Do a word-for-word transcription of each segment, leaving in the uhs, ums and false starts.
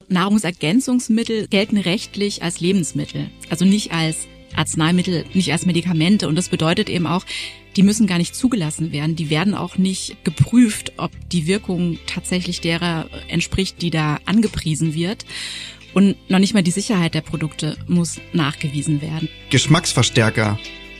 Nahrungsergänzungsmittel gelten rechtlich als Lebensmittel, also nicht als Arzneimittel, nicht als Medikamente. Und das bedeutet eben auch, die müssen gar nicht zugelassen werden. Die werden auch nicht geprüft, ob die Wirkung tatsächlich derer entspricht, die da angepriesen wird. Und noch nicht mal die Sicherheit der Produkte muss nachgewiesen werden. Geschmacksverstärker.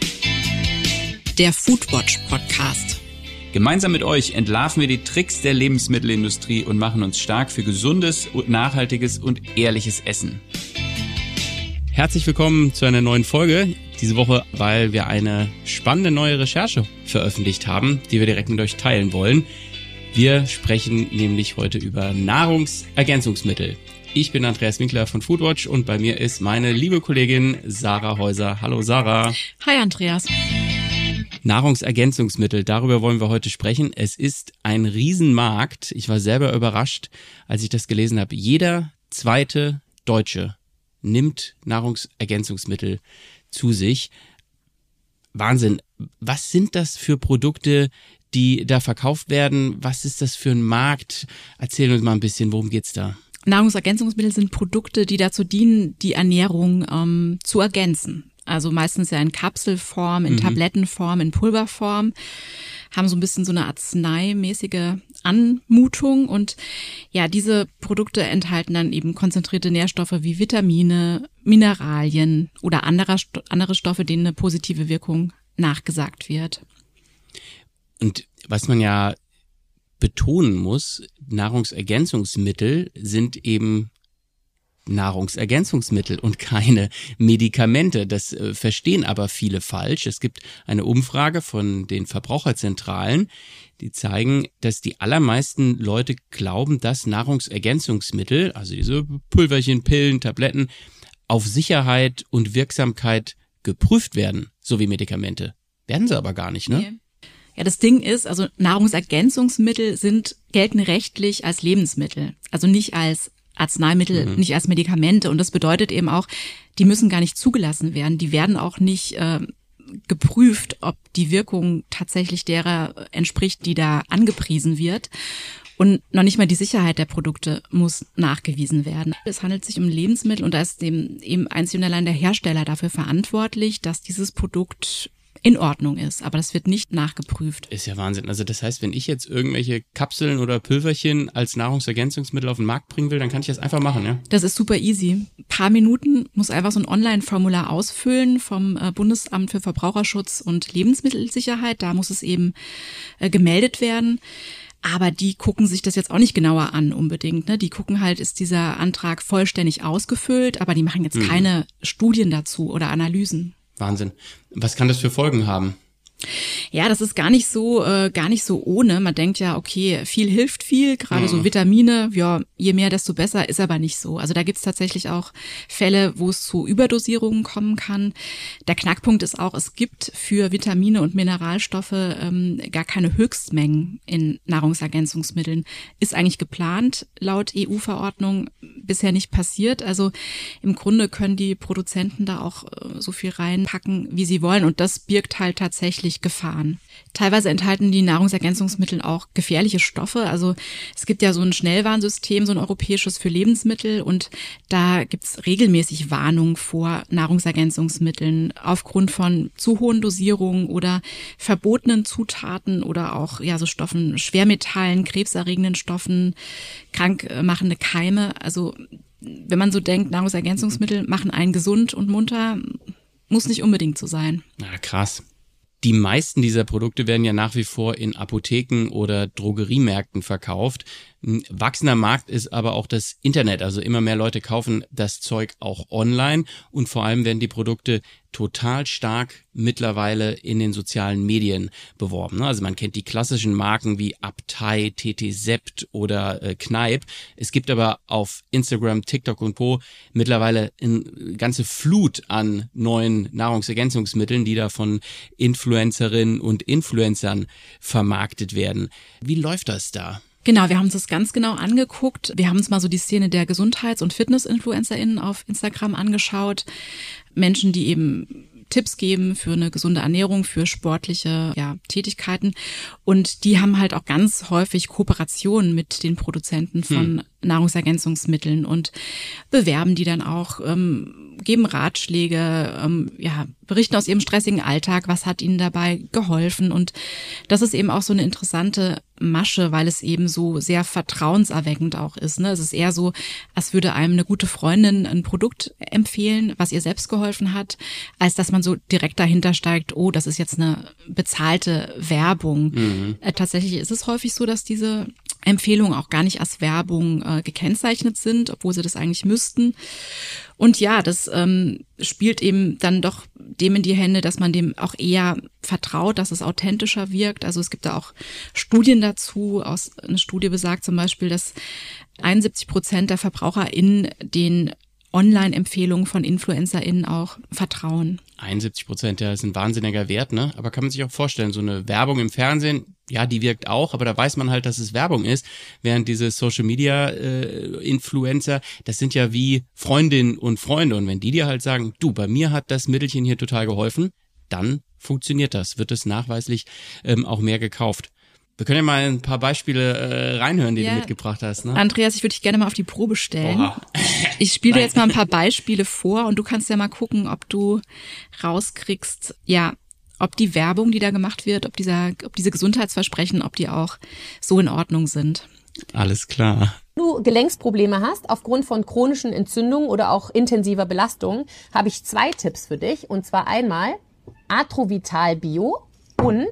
Der Foodwatch Podcast. Gemeinsam mit euch entlarven wir die Tricks der Lebensmittelindustrie und machen uns stark für gesundes, nachhaltiges und ehrliches Essen. Herzlich willkommen zu einer neuen Folge. Diese Woche, weil wir eine spannende neue Recherche veröffentlicht haben, die wir direkt mit euch teilen wollen. Wir sprechen nämlich heute über Nahrungsergänzungsmittel. Ich bin Andreas Winkler von Foodwatch und bei mir ist meine liebe Kollegin Sarah Häuser. Hallo Sarah. Hi Andreas. Nahrungsergänzungsmittel, darüber wollen wir heute sprechen. Es ist ein Riesenmarkt. Ich war selber überrascht, als ich das gelesen habe. Jeder zweite Deutsche nimmt Nahrungsergänzungsmittel zu sich. Wahnsinn. Was sind das für Produkte, die da verkauft werden? Was ist das für ein Markt? Erzähl uns mal ein bisschen, worum geht's da? Nahrungsergänzungsmittel sind Produkte, die dazu dienen, die Ernährung ähm, zu ergänzen. Also meistens ja in Kapselform, in mhm. Tablettenform, in Pulverform, haben so ein bisschen so eine arzneimäßige Anmutung. Und ja, diese Produkte enthalten dann eben konzentrierte Nährstoffe wie Vitamine, Mineralien oder andere, andere Stoffe, denen eine positive Wirkung nachgesagt wird. Und was man ja betonen muss, Nahrungsergänzungsmittel sind eben Nahrungsergänzungsmittel und keine Medikamente. Das äh, verstehen aber viele falsch. Es gibt eine Umfrage von den Verbraucherzentralen, die zeigen, dass die allermeisten Leute glauben, dass Nahrungsergänzungsmittel, also diese Pülverchen, Pillen, Tabletten, auf Sicherheit und Wirksamkeit geprüft werden, so wie Medikamente. Werden sie aber gar nicht, ne? Nee. Ja, das Ding ist, also Nahrungsergänzungsmittel sind, gelten rechtlich als Lebensmittel, also nicht als Arzneimittel, mhm. nicht als Medikamente. Und das bedeutet eben auch, die müssen gar nicht zugelassen werden. Die werden auch nicht äh, geprüft, ob die Wirkung tatsächlich derer entspricht, die da angepriesen wird. Und noch nicht mal die Sicherheit der Produkte muss nachgewiesen werden. Es handelt sich um Lebensmittel und da ist dem eben einzig und allein der Hersteller dafür verantwortlich, dass dieses Produkt in Ordnung ist, aber das wird nicht nachgeprüft. Ist ja Wahnsinn. Also das heißt, wenn ich jetzt irgendwelche Kapseln oder Pülverchen als Nahrungsergänzungsmittel auf den Markt bringen will, dann kann ich das einfach machen, ja? Das ist super easy. Ein paar Minuten, muss einfach so ein Online-Formular ausfüllen vom Bundesamt für Verbraucherschutz und Lebensmittelsicherheit. Da muss es eben äh, gemeldet werden. Aber die gucken sich das jetzt auch nicht genauer an unbedingt. Ne? Die gucken halt, ist dieser Antrag vollständig ausgefüllt, aber die machen jetzt mhm. keine Studien dazu oder Analysen. Wahnsinn. Was kann das für Folgen haben? Ja, das ist gar nicht so, äh, gar nicht so ohne. Man denkt ja, okay, viel hilft viel, gerade mhm. so Vitamine, ja, je mehr, desto besser, ist aber nicht so. Also da gibt's tatsächlich auch Fälle, wo es zu Überdosierungen kommen kann. Der Knackpunkt ist auch, es gibt für Vitamine und Mineralstoffe ähm, gar keine Höchstmengen in Nahrungsergänzungsmitteln. Ist eigentlich geplant, laut E U-Verordnung, bisher nicht passiert. Also im Grunde können die Produzenten da auch äh, so viel reinpacken, wie sie wollen. Und das birgt halt tatsächlich Gefahren. Teilweise enthalten die Nahrungsergänzungsmittel auch gefährliche Stoffe. Also es gibt ja so ein Schnellwarnsystem, so ein europäisches für Lebensmittel und da gibt's regelmäßig Warnungen vor Nahrungsergänzungsmitteln aufgrund von zu hohen Dosierungen oder verbotenen Zutaten oder auch ja so Stoffen, Schwermetallen, krebserregenden Stoffen, krankmachende Keime. Also wenn man so denkt, Nahrungsergänzungsmittel machen einen gesund und munter, muss nicht unbedingt so sein. Na krass. Die meisten dieser Produkte werden ja nach wie vor in Apotheken oder Drogeriemärkten verkauft. Ein wachsender Markt ist aber auch das Internet. Also immer mehr Leute kaufen das Zeug auch online und vor allem werden die Produkte total stark mittlerweile in den sozialen Medien beworben. Also man kennt die klassischen Marken wie Abtei, T T Sept oder äh, Kneipp. Es gibt aber auf Instagram, TikTok und Co. mittlerweile eine ganze Flut an neuen Nahrungsergänzungsmitteln, die da von Influencerinnen und Influencern vermarktet werden. Wie läuft das da? Genau, wir haben uns das ganz genau angeguckt. Wir haben uns mal so die Szene der Gesundheits- und Fitness-InfluencerInnen auf Instagram angeschaut. Menschen, die eben Tipps geben für eine gesunde Ernährung, für sportliche ja, Tätigkeiten. Und die haben halt auch ganz häufig Kooperationen mit den Produzenten von hm. Nahrungsergänzungsmitteln und bewerben die dann auch, ähm, geben Ratschläge, ähm, ja, berichten aus ihrem stressigen Alltag, was hat ihnen dabei geholfen. Und das ist eben auch so eine interessante Masche, weil es eben so sehr vertrauenserweckend auch ist. Ne? Es ist eher so, als würde einem eine gute Freundin ein Produkt empfehlen, was ihr selbst geholfen hat, als dass man so direkt dahinter steigt, oh, das ist jetzt eine bezahlte Werbung. Mhm. Äh, tatsächlich ist es häufig so, dass diese Empfehlungen auch gar nicht als Werbung äh, gekennzeichnet sind, obwohl sie das eigentlich müssten. Und ja, das ähm, spielt eben dann doch dem in die Hände, dass man dem auch eher vertraut, dass es authentischer wirkt. Also es gibt da auch Studien dazu. Aus eine Studie besagt zum Beispiel, dass einundsiebzig Prozent der VerbraucherInnen den Online-Empfehlungen von InfluencerInnen auch vertrauen. einundsiebzig Prozent, ja, ist ein wahnsinniger Wert, ne? Aber kann man sich auch vorstellen, so eine Werbung im Fernsehen, ja, die wirkt auch, aber da weiß man halt, dass es Werbung ist, während diese Social-Media-Influencer, das sind ja wie Freundinnen und Freunde und wenn die dir halt sagen, du, bei mir hat das Mittelchen hier total geholfen, dann funktioniert das, wird es nachweislich ähm, auch mehr gekauft. Wir können ja mal ein paar Beispiele äh, reinhören, die ja, du mitgebracht hast. Ne? Andreas, ich würde dich gerne mal auf die Probe stellen. Oha. Ich spiele dir jetzt mal ein paar Beispiele vor und du kannst ja mal gucken, ob du rauskriegst, ja, ob die Werbung, die da gemacht wird, ob dieser, ob diese Gesundheitsversprechen, ob die auch so in Ordnung sind. Alles klar. Wenn du Gelenksprobleme hast, aufgrund von chronischen Entzündungen oder auch intensiver Belastung, habe ich zwei Tipps für dich. Und zwar einmal Atrovital Bio und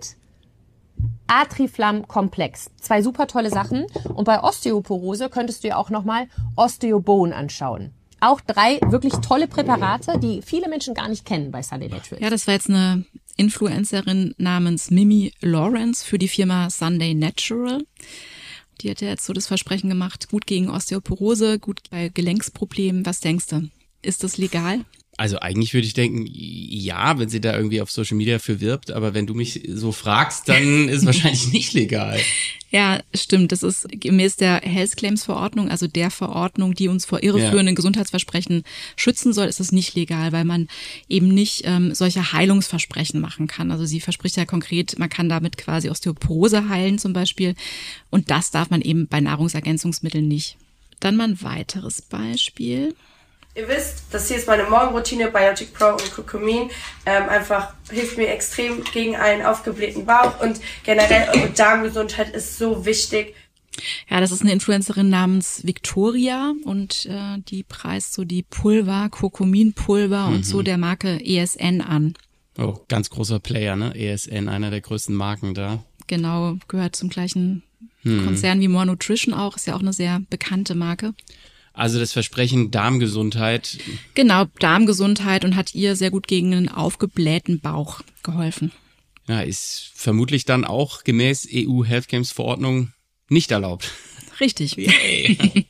Atriflam Komplex. Zwei super tolle Sachen. Und bei Osteoporose könntest du ja auch nochmal Osteobone anschauen. Auch drei wirklich tolle Präparate, die viele Menschen gar nicht kennen bei Sunday Naturals. Ja, das war jetzt eine Influencerin namens Mimi Lawrence für die Firma Sunday Natural. Die hat ja jetzt so das Versprechen gemacht, gut gegen Osteoporose, gut bei Gelenksproblemen. Was denkst du? Ist das legal? Also eigentlich würde ich denken, ja, wenn sie da irgendwie auf Social Media für wirbt, aber wenn du mich so fragst, dann ist es wahrscheinlich nicht legal. Ja, stimmt. Das ist gemäß der Health Claims Verordnung, also der Verordnung, die uns vor irreführenden ja. Gesundheitsversprechen schützen soll, ist es nicht legal, weil man eben nicht ähm, solche Heilungsversprechen machen kann. Also sie verspricht ja konkret, man kann damit quasi Osteoporose heilen zum Beispiel und das darf man eben bei Nahrungsergänzungsmitteln nicht. Dann mal ein weiteres Beispiel. Ihr wisst, das hier ist meine Morgenroutine, Biotic Pro und Kurkumin. Ähm, einfach hilft mir extrem gegen einen aufgeblähten Bauch und generell eure Darmgesundheit ist so wichtig. Ja, das ist eine Influencerin namens Victoria und äh, die preist so die Pulver, Kurkuminpulver mhm. und so der Marke E S N an. Oh, ganz großer Player, ne? E S N, einer der größten Marken da. Genau, gehört zum gleichen hm. Konzern wie More Nutrition auch, ist ja auch eine sehr bekannte Marke. Also das Versprechen Darmgesundheit. Genau, Darmgesundheit und hat ihr sehr gut gegen einen aufgeblähten Bauch geholfen. Ja, ist vermutlich dann auch gemäß E U Health Claims Verordnung nicht erlaubt. Richtig. Yay.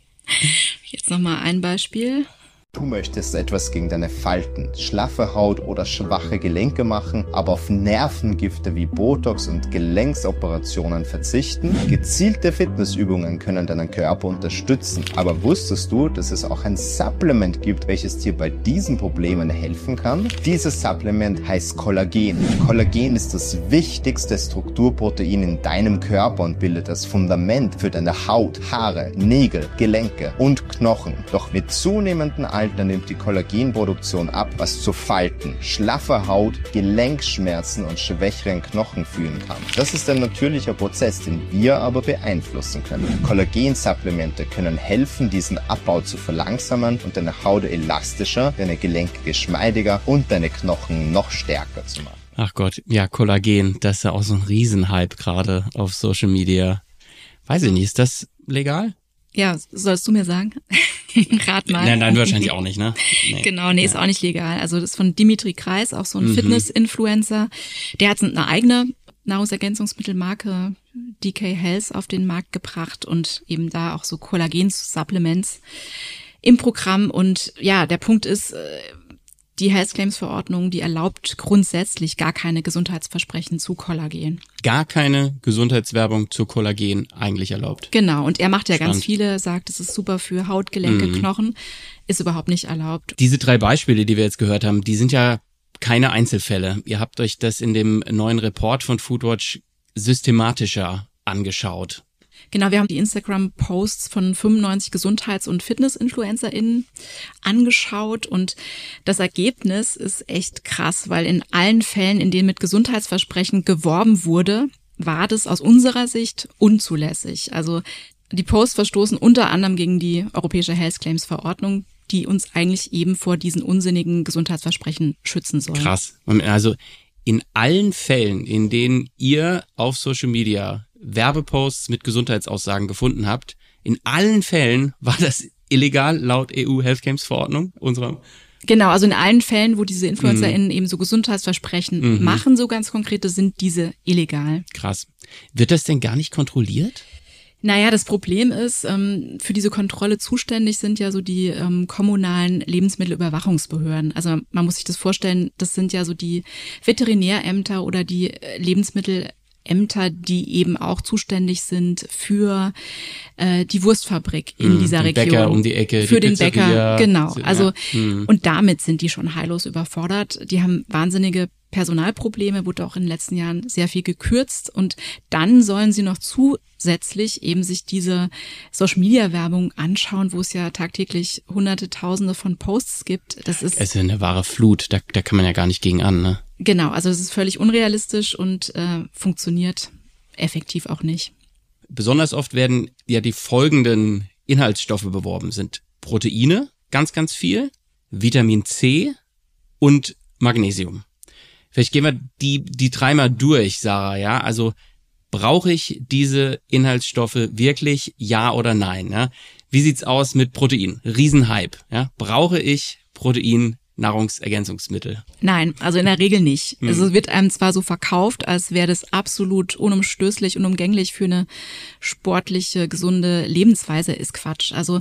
Jetzt nochmal ein Beispiel. Du möchtest etwas gegen deine Falten, schlaffe Haut oder schwache Gelenke machen, aber auf Nervengifte wie Botox und Gelenksoperationen verzichten? Gezielte Fitnessübungen können deinen Körper unterstützen. Aber wusstest du, dass es auch ein Supplement gibt, welches dir bei diesen Problemen helfen kann? Dieses Supplement heißt Kollagen. Kollagen ist das wichtigste Strukturprotein in deinem Körper und bildet das Fundament für deine Haut, Haare, Nägel, Gelenke und Knochen. Doch mit zunehmendem Alter nimmt die Kollagenproduktion ab, was zu Falten, schlaffer Haut, Gelenkschmerzen und schwächeren Knochen führen kann. Das ist ein natürlicher Prozess, den wir aber beeinflussen können. Kollagensupplemente können helfen, diesen Abbau zu verlangsamen und deine Haut elastischer, deine Gelenke geschmeidiger und deine Knochen noch stärker zu machen. Ach Gott, ja, Kollagen, das ist ja auch so ein Riesenhype gerade auf Social Media. Weiß ich nicht, ist das legal? Ja, sollst du mir sagen? Rat mal. Nein, nein, wahrscheinlich auch nicht, ne? Nee. Genau, nee, ist ja auch nicht legal. Also das ist von Dimitri Kreis, auch so ein mhm. Fitness-Influencer. Der hat eine eigene Nahrungsergänzungsmittelmarke D K Health auf den Markt gebracht und eben da auch so Kollagen-Supplements im Programm. Und ja, der Punkt ist, die Health Claims Verordnung, die erlaubt grundsätzlich gar keine Gesundheitsversprechen zu Kollagen. Gar keine Gesundheitswerbung zu Kollagen eigentlich erlaubt. Genau, und er macht ja Spannend. ganz viele, sagt, es ist super für Haut, Gelenke, mhm. Knochen, ist überhaupt nicht erlaubt. Diese drei Beispiele, die wir jetzt gehört haben, die sind ja keine Einzelfälle. Ihr habt euch das in dem neuen Report von Foodwatch systematischer angeschaut. Genau, wir haben die Instagram-Posts von fünfundneunzig Gesundheits- und Fitness-InfluencerInnen angeschaut und das Ergebnis ist echt krass, weil in allen Fällen, in denen mit Gesundheitsversprechen geworben wurde, war das aus unserer Sicht unzulässig. Also die Posts verstoßen unter anderem gegen die Europäische Health Claims Verordnung, die uns eigentlich eben vor diesen unsinnigen Gesundheitsversprechen schützen soll. Krass. Also in allen Fällen, in denen ihr auf Social Media Werbeposts mit Gesundheitsaussagen gefunden habt, in allen Fällen war das illegal laut E U Health Claims Verordnung unserer. Genau, also in allen Fällen, wo diese InfluencerInnen mhm. eben so Gesundheitsversprechen mhm. machen, so ganz konkrete, sind diese illegal. Krass. Wird das denn gar nicht kontrolliert? Naja, das Problem ist, ähm, für diese Kontrolle zuständig sind ja so die ähm, kommunalen Lebensmittelüberwachungsbehörden. Also man muss sich das vorstellen, das sind ja so die Veterinärämter oder die Lebensmittelämter, die eben auch zuständig sind für äh, die Wurstfabrik in hm, dieser Region. Den Bäcker um die Ecke, für die den Bäcker, genau. Also ja. hm. und damit sind die schon heillos überfordert. Die haben wahnsinnige Personalprobleme, wurde auch in den letzten Jahren sehr viel gekürzt und dann sollen sie noch zusätzlich eben sich diese Social-Media-Werbung anschauen, wo es ja tagtäglich hunderte, tausende von Posts gibt. Das ist, es ist eine wahre Flut, da, da kann man ja gar nicht gegen an, ne? Genau, also das ist völlig unrealistisch und äh, funktioniert effektiv auch nicht. Besonders oft werden ja die folgenden Inhaltsstoffe beworben, sind Proteine, ganz, ganz viel, Vitamin C und Magnesium. Vielleicht gehen wir die die dreimal durch, Sarah, ja? Also brauche ich diese Inhaltsstoffe wirklich, ja oder nein? Ja? Wie sieht's aus mit Protein? Riesenhype, ja? Brauche ich Protein, Nahrungsergänzungsmittel? Nein, also in der Regel nicht. Hm. Also es wird einem zwar so verkauft, als wäre das absolut unumstößlich, unumgänglich für eine sportliche, gesunde Lebensweise, ist Quatsch. Also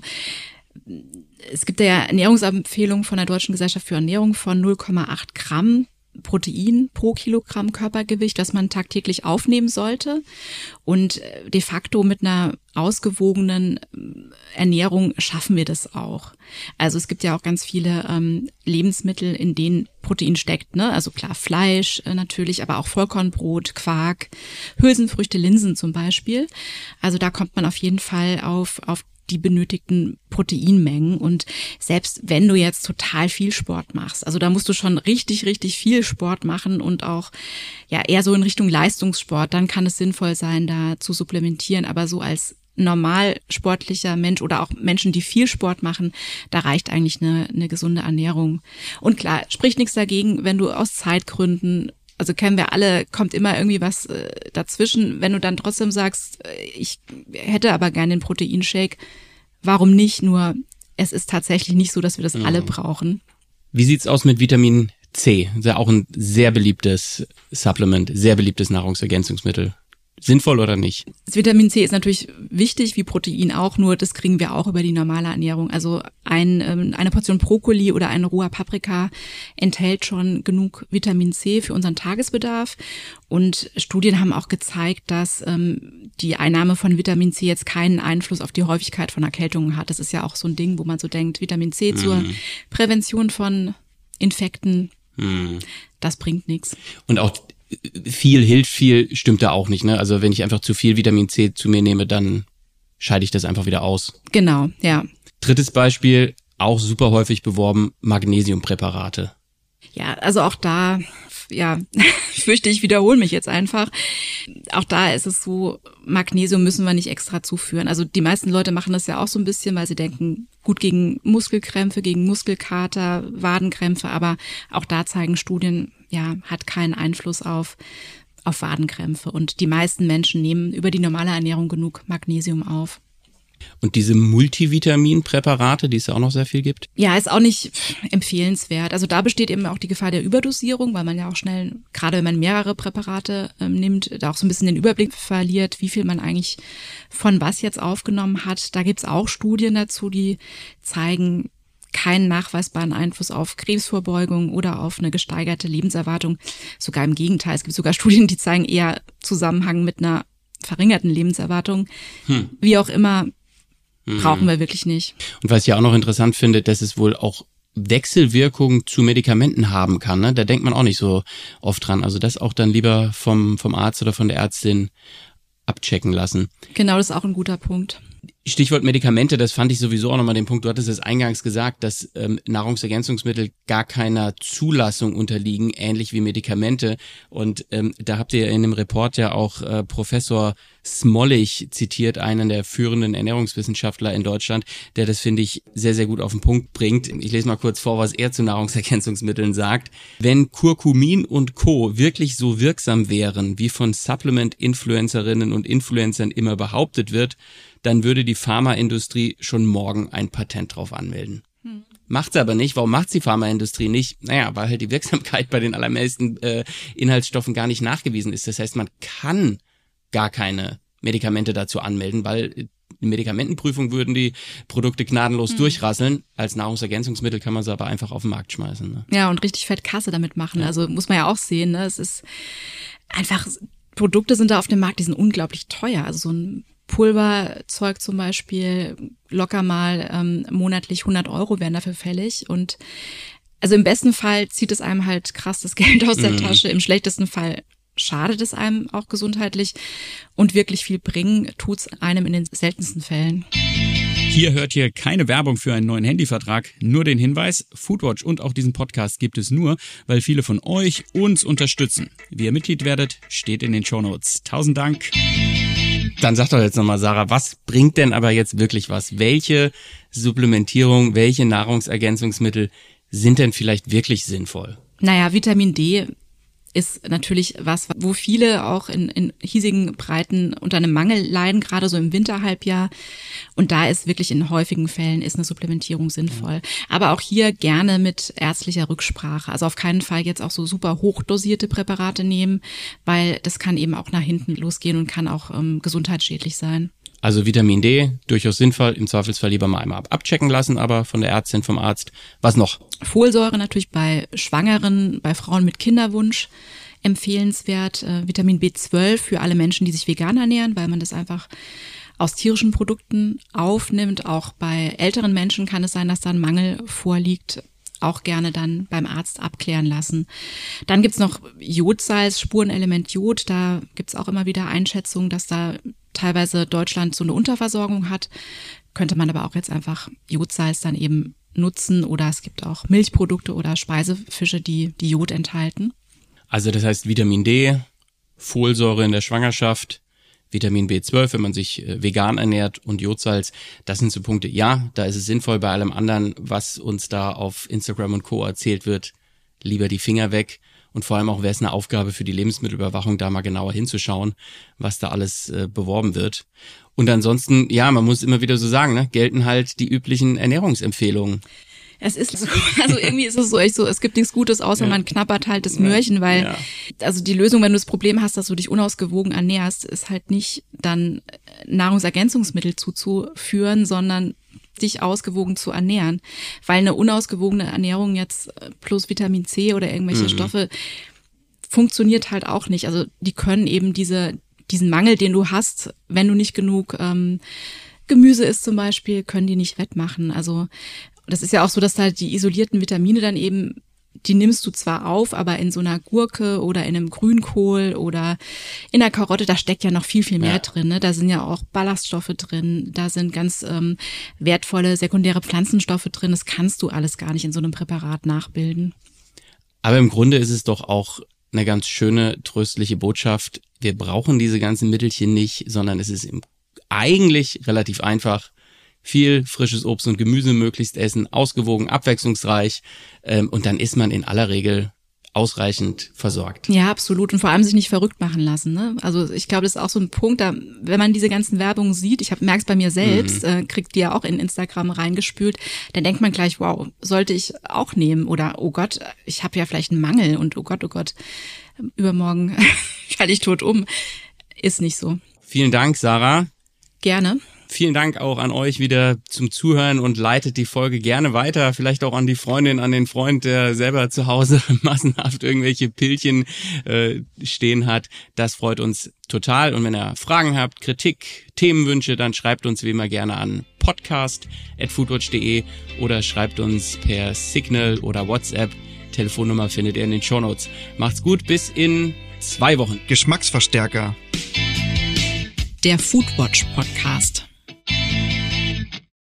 es gibt ja Ernährungsempfehlungen von der Deutschen Gesellschaft für Ernährung von null Komma acht Gramm Protein pro Kilogramm Körpergewicht, das man tagtäglich aufnehmen sollte. Und de facto mit einer ausgewogenen Ernährung schaffen wir das auch. Also es gibt ja auch ganz viele ähm, Lebensmittel, in denen Protein steckt, ne? Also klar, Fleisch äh, natürlich, aber auch Vollkornbrot, Quark, Hülsenfrüchte, Linsen zum Beispiel. Also da kommt man auf jeden Fall auf auf die benötigten Proteinmengen. Und selbst wenn du jetzt total viel Sport machst, also da musst du schon richtig, richtig viel Sport machen und auch ja eher so in Richtung Leistungssport, dann kann es sinnvoll sein, da zu supplementieren. Aber so als normal sportlicher Mensch oder auch Menschen, die viel Sport machen, da reicht eigentlich eine, eine gesunde Ernährung. Und klar, spricht nichts dagegen, wenn du aus Zeitgründen, also kennen wir alle, kommt immer irgendwie was äh, dazwischen. Wenn du dann trotzdem sagst, äh, ich hätte aber gerne den Proteinshake, warum nicht? Nur es ist tatsächlich nicht so, dass wir das mhm. alle brauchen. Wie sieht's aus mit Vitamin C? Das ist ja auch ein sehr beliebtes Supplement, sehr beliebtes Nahrungsergänzungsmittel. Sinnvoll oder nicht? Das Vitamin C ist natürlich wichtig, wie Protein auch, nur das kriegen wir auch über die normale Ernährung. Also ein, eine Portion Brokkoli oder ein roher Paprika enthält schon genug Vitamin C für unseren Tagesbedarf. Und Studien haben auch gezeigt, dass ähm, die Einnahme von Vitamin C jetzt keinen Einfluss auf die Häufigkeit von Erkältungen hat. Das ist ja auch so ein Ding, wo man so denkt, Vitamin C mhm. zur Prävention von Infekten, mhm. das bringt nichts. Und auch viel hilft viel, stimmt da auch nicht, ne? Also wenn ich einfach zu viel Vitamin C zu mir nehme, dann scheide ich das einfach wieder aus. Genau, ja. Drittes Beispiel, auch super häufig beworben, Magnesiumpräparate. Ja, also auch da, ja, ich fürchte, ich wiederhole mich jetzt einfach. Auch da ist es so, Magnesium müssen wir nicht extra zuführen. Also die meisten Leute machen das ja auch so ein bisschen, weil sie denken, gut gegen Muskelkrämpfe, gegen Muskelkater, Wadenkrämpfe, aber auch da zeigen Studien, ja, hat keinen Einfluss auf, auf Wadenkrämpfe. Und die meisten Menschen nehmen über die normale Ernährung genug Magnesium auf. Und diese Multivitaminpräparate, die es ja auch noch sehr viel gibt? Ja, ist auch nicht empfehlenswert. Also da besteht eben auch die Gefahr der Überdosierung, weil man ja auch schnell, gerade wenn man mehrere Präparate ähm, nimmt, da auch so ein bisschen den Überblick verliert, wie viel man eigentlich von was jetzt aufgenommen hat. Da gibt's auch Studien dazu, die zeigen keinen nachweisbaren Einfluss auf Krebsvorbeugung oder auf eine gesteigerte Lebenserwartung. Sogar im Gegenteil. Es gibt sogar Studien, die zeigen eher Zusammenhang mit einer verringerten Lebenserwartung. Hm. Wie auch immer, brauchen wir wirklich nicht. Und was ich ja auch noch interessant finde, dass es wohl auch Wechselwirkungen zu Medikamenten haben kann, ne? Da denkt man auch nicht so oft dran. Also das auch dann lieber vom vom Arzt oder von der Ärztin abchecken lassen. Genau, das ist auch ein guter Punkt. Stichwort Medikamente, das fand ich sowieso auch nochmal den Punkt, du hattest es eingangs gesagt, dass ähm, Nahrungsergänzungsmittel gar keiner Zulassung unterliegen, ähnlich wie Medikamente. Und ähm, da habt ihr in dem Report ja auch äh, Professor Smollig zitiert, einen der führenden Ernährungswissenschaftler in Deutschland, der das, finde ich, sehr, sehr gut auf den Punkt bringt. Ich lese mal kurz vor, was er zu Nahrungsergänzungsmitteln sagt. Wenn Curcumin und Co. wirklich so wirksam wären, wie von Supplement-Influencerinnen und Influencern immer behauptet wird, dann würde die Pharmaindustrie schon morgen ein Patent drauf anmelden. Hm. Macht's aber nicht. Warum macht's die Pharmaindustrie nicht? Naja, weil halt die Wirksamkeit bei den allermeisten äh, Inhaltsstoffen gar nicht nachgewiesen ist. Das heißt, man kann gar keine Medikamente dazu anmelden, weil in Medikamentenprüfung würden die Produkte gnadenlos hm. durchrasseln. Als Nahrungsergänzungsmittel kann man sie aber einfach auf den Markt schmeißen. Ne? Ja, und richtig fett Kasse damit machen. Ja. Also muss man ja auch sehen, ne? Es ist einfach, Produkte sind da auf dem Markt, die sind unglaublich teuer. Also so ein Pulverzeug zum Beispiel, locker mal ähm, monatlich hundert Euro wären dafür fällig. Und also im besten Fall zieht es einem halt krass das Geld aus der mm. Tasche. Im schlechtesten Fall schadet es einem auch gesundheitlich. Und wirklich viel bringen tut's einem in den seltensten Fällen. Hier hört ihr keine Werbung für einen neuen Handyvertrag, nur den Hinweis, Foodwatch und auch diesen Podcast gibt es nur, weil viele von euch uns unterstützen. Wie ihr Mitglied werdet, steht in den Shownotes. Tausend Dank. Dann sag doch jetzt nochmal, Sarah, was bringt denn aber jetzt wirklich was? Welche Supplementierung, welche Nahrungsergänzungsmittel sind denn vielleicht wirklich sinnvoll? Naja, Vitamin D ist natürlich was, wo viele auch in, in hiesigen Breiten unter einem Mangel leiden, gerade so im Winterhalbjahr. Und da ist wirklich in häufigen Fällen ist eine Supplementierung sinnvoll. Aber auch hier gerne mit ärztlicher Rücksprache. Also auf keinen Fall jetzt auch so super hochdosierte Präparate nehmen, weil das kann eben auch nach hinten losgehen und kann auch ähm, gesundheitsschädlich sein. Also Vitamin D, durchaus sinnvoll, im Zweifelsfall lieber mal einmal abchecken lassen, aber von der Ärztin, vom Arzt. Was noch? Folsäure natürlich bei Schwangeren, bei Frauen mit Kinderwunsch empfehlenswert. Äh, Vitamin B zwölf für alle Menschen, die sich vegan ernähren, weil man das einfach aus tierischen Produkten aufnimmt. Auch bei älteren Menschen kann es sein, dass da ein Mangel vorliegt. Auch gerne dann beim Arzt abklären lassen. Dann gibt's noch Jodsalz, Spurenelement Jod. Da gibt's auch immer wieder Einschätzungen, dass da teilweise Deutschland so eine Unterversorgung hat. Könnte man aber auch jetzt einfach Jodsalz dann eben nutzen. Oder es gibt auch Milchprodukte oder Speisefische, die, die Jod enthalten. Also das heißt Vitamin D, Folsäure in der Schwangerschaft, Vitamin B zwölf, wenn man sich vegan ernährt und Jodsalz, das sind so Punkte. Ja, da ist es sinnvoll. Bei allem anderen, was uns da auf Instagram und Co. erzählt wird, lieber die Finger weg. Und vor allem auch wäre es eine Aufgabe für die Lebensmittelüberwachung, da mal genauer hinzuschauen, was da alles äh, beworben wird. Und ansonsten, ja, man muss immer wieder so sagen, ne, gelten halt die üblichen Ernährungsempfehlungen. Es ist so, also irgendwie ist es so echt so, es gibt nichts Gutes, außer ja. man knabbert halt das Möhrchen, weil ja. also die Lösung, wenn du das Problem hast, dass du dich unausgewogen ernährst, ist halt nicht dann Nahrungsergänzungsmittel zuzuführen, sondern dich ausgewogen zu ernähren. Weil eine unausgewogene Ernährung jetzt plus Vitamin C oder irgendwelche mhm. Stoffe funktioniert halt auch nicht. Also die können eben diese diesen Mangel, den du hast, wenn du nicht genug ähm, Gemüse isst zum Beispiel, können die nicht wettmachen. Also das ist ja auch so, dass da die isolierten Vitamine dann eben, die nimmst du zwar auf, aber in so einer Gurke oder in einem Grünkohl oder in der Karotte, da steckt ja noch viel, viel mehr ja. drin. Ne? Da sind ja auch Ballaststoffe drin, da sind ganz ähm, wertvolle sekundäre Pflanzenstoffe drin. Das kannst du alles gar nicht in so einem Präparat nachbilden. Aber im Grunde ist es doch auch eine ganz schöne, tröstliche Botschaft. Wir brauchen diese ganzen Mittelchen nicht, sondern es ist eigentlich relativ einfach. Viel frisches Obst und Gemüse möglichst essen, ausgewogen, abwechslungsreich ähm, und dann ist man in aller Regel ausreichend versorgt. Ja, absolut. Und vor allem sich nicht verrückt machen lassen. Ne? Also ich glaube, das ist auch so ein Punkt, da, wenn man diese ganzen Werbungen sieht, ich merke es bei mir selbst, mhm. äh, kriegt die ja auch in Instagram reingespült, dann denkt man gleich, wow, sollte ich auch nehmen oder oh Gott, ich habe ja vielleicht einen Mangel und oh Gott, oh Gott, übermorgen falle ich tot um. Ist nicht so. Vielen Dank, Sarah. Gerne. Vielen Dank auch an euch wieder zum Zuhören und leitet die Folge gerne weiter. Vielleicht auch an die Freundin, an den Freund, der selber zu Hause massenhaft irgendwelche Pillchen äh, stehen hat. Das freut uns total. Und wenn ihr Fragen habt, Kritik, Themenwünsche, dann schreibt uns wie immer gerne an podcast at foodwatch punkt de oder schreibt uns per Signal oder WhatsApp. Telefonnummer findet ihr in den Shownotes. Macht's gut, bis in zwei Wochen. Geschmacksverstärker. Der Foodwatch Podcast.